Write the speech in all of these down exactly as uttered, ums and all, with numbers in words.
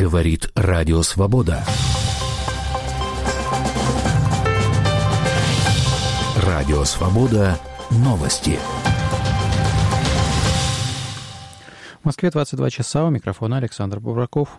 Говорит Радио Свобода. Радио Свобода. Новости. В Москве двадцать два часа. У микрофона Александр Бубраков.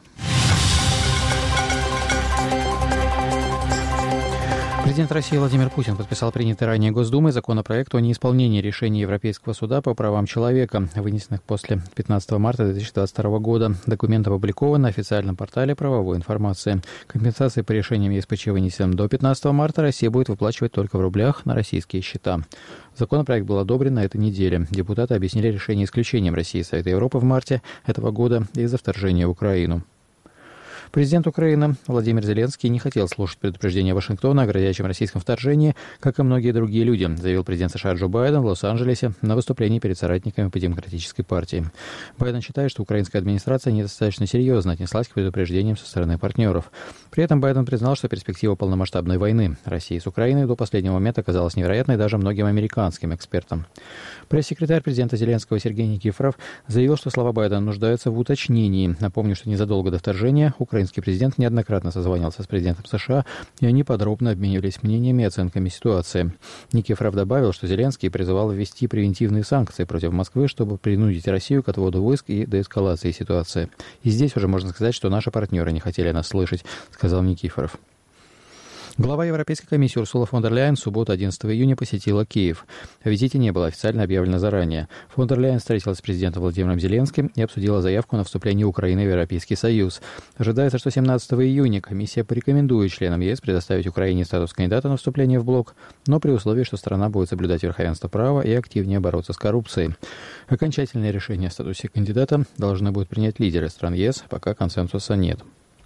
Президент России Владимир Путин подписал принятый ранее Госдумой законопроект о неисполнении решений Европейского суда по правам человека, вынесенных после пятнадцатого марта две тысячи двадцать второго года. Документ опубликован на официальном портале правовой информации. Компенсации по решениям ЕСПЧ, вынесенным до пятнадцатого марта, Россия будет выплачивать только в рублях на российские счета. Законопроект был одобрен на этой неделе. Депутаты объяснили решение исключением России из Совета Европы в марте этого года из-за вторжения в Украину. Президент Украины Владимир Зеленский не хотел слушать предупреждения Вашингтона о грозящем российском вторжении, как и многие другие люди, заявил президент США Джо Байден в Лос-Анджелесе на выступлении перед соратниками по Демократической партии. Байден считает, что украинская администрация недостаточно серьезно отнеслась к предупреждениям со стороны партнеров. При этом Байден признал, что перспектива полномасштабной войны России с Украиной до последнего момента казалась невероятной даже многим американским экспертам. Пресс-секретарь президента Зеленского Сергей Никифоров заявил, что слова Байдена нуждаются в уточнении. Напомню, что незадолго до вторжения Украинский президент неоднократно созванивался с президентом США, и они подробно обменивались мнениями и оценками ситуации. Никифоров добавил, что Зеленский призывал ввести превентивные санкции против Москвы, чтобы принудить Россию к отводу войск и деэскалации ситуации. И здесь уже можно сказать, что наши партнеры не хотели нас слышать, сказал Никифоров. Глава Европейской комиссии Урсула фон дер Ляйен в субботу одиннадцатого июня посетила Киев. О визите не было официально объявлено заранее. Фон дер Ляйен встретилась с президентом Владимиром Зеленским и обсудила заявку на вступление Украины в Европейский Союз. Ожидается, что семнадцатого июня комиссия порекомендует членам ЕС предоставить Украине статус кандидата на вступление в блок, но при условии, что страна будет соблюдать верховенство права и активнее бороться с коррупцией. Окончательное решение о статусе кандидата должны будут принять лидеры стран ЕС, пока консенсуса нет.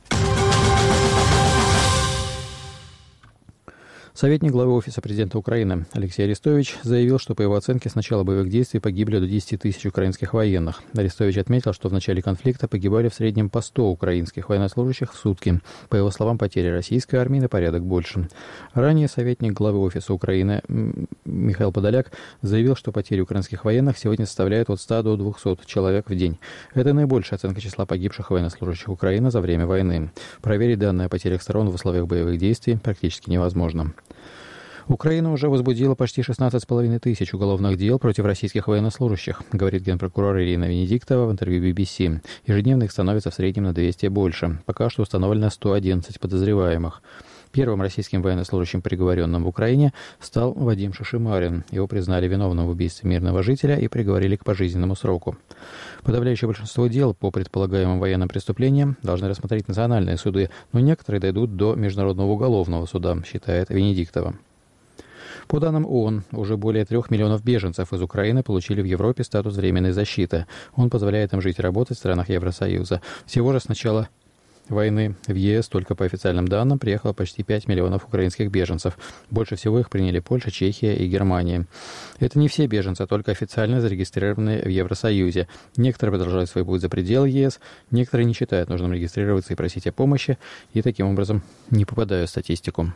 Советник главы Офиса президента Украины Алексей Арестович заявил, что по его оценке с начала боевых действий погибли до десяти тысяч украинских военных. Арестович отметил, что в начале конфликта погибали в среднем по сто украинских военнослужащих в сутки. По его словам, потери российской армии на порядок больше. Ранее советник главы Офиса Украины Михаил Подоляк заявил, что потери украинских военных сегодня составляют от ста до двухсот человек в день. Это наибольшая оценка числа погибших военнослужащих Украины за время войны. Проверить данные о потерях сторон в условиях боевых действий практически невозможно. Украина уже возбудила почти шестнадцать с половиной тысяч уголовных дел против российских военнослужащих, говорит генпрокурор Ирина Венедиктова в интервью би би си. Ежедневно их становится в среднем на двести больше. Пока что установлено сто одиннадцать подозреваемых. Первым российским военнослужащим, приговоренным в Украине, стал Вадим Шишимарин. Его признали виновным в убийстве мирного жителя и приговорили к пожизненному сроку. Подавляющее большинство дел по предполагаемым военным преступлениям должны рассмотреть национальные суды, но некоторые дойдут до Международного уголовного суда, считает Венедиктова. По данным ООН, уже более трех миллионов беженцев из Украины получили в Европе статус временной защиты. Он позволяет им жить и работать в странах Евросоюза. Всего же с начала войны в ЕС только по официальным данным приехало почти пять миллионов украинских беженцев. Больше всего их приняли Польша, Чехия и Германия. Это не все беженцы, а только официально зарегистрированные в Евросоюзе. Некоторые продолжают свой путь за пределы ЕС, некоторые не считают нужным регистрироваться и просить о помощи, и таким образом не попадают в статистику.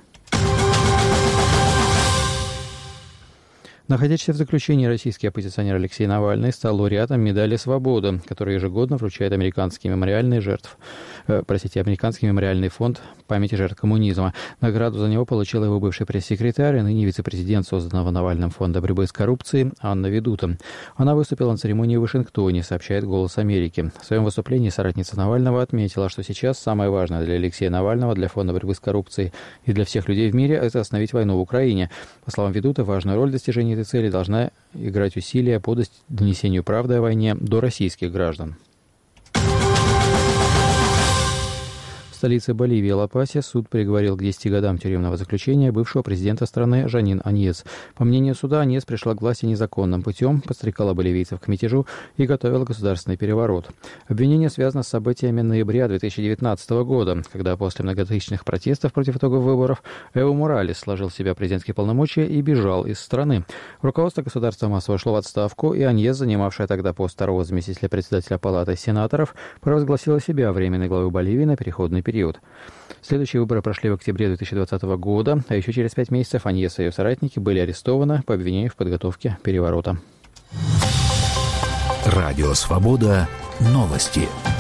Находящийся в заключении российский оппозиционер Алексей Навальный стал лауреатом медали «Свобода», который ежегодно вручает американский мемориальный жертв, э, простите, американский мемориальный фонд памяти жертв коммунизма. Награду за него получил его бывший пресс-секретарь и ныне вице-президент созданного Навальным фонда борьбы с коррупцией Анна Ведута. Она выступила на церемонии в Вашингтоне, сообщает «Голос Америки». В своем выступлении соратница Навального отметила, что сейчас самое важное для Алексея Навального, для фонда борьбы с коррупцией и для всех людей в мире – это остановить войну в Украине. По словам Ведуты, важную роль в достижении этой цели должна играть усилия по донесению правды о войне до российских граждан. В столице Боливии Ла-Пасе суд приговорил к десяти годам тюремного заключения бывшего президента страны Жанин Аньес. По мнению суда, Аньес пришла к власти незаконным путем, подстрекала боливийцев к мятежу и готовила государственный переворот. Обвинение связано с событиями ноября две тысячи девятнадцатого года, когда после многотысячных протестов против итогов выборов Эво Моралес сложил в себя президентские полномочия и бежал из страны. Руководство государства массово шло в отставку, и Аньес, занимавшая тогда пост второго заместителя председателя Палаты сенаторов, провозгласила себя временной главой Боливии на переходный период. период. Следующие выборы прошли в октябре две тысячи двадцатого года, а еще через пять месяцев Аньес и ее соратники были арестованы по обвинению в подготовке переворота. Радио «Свобода». Новости.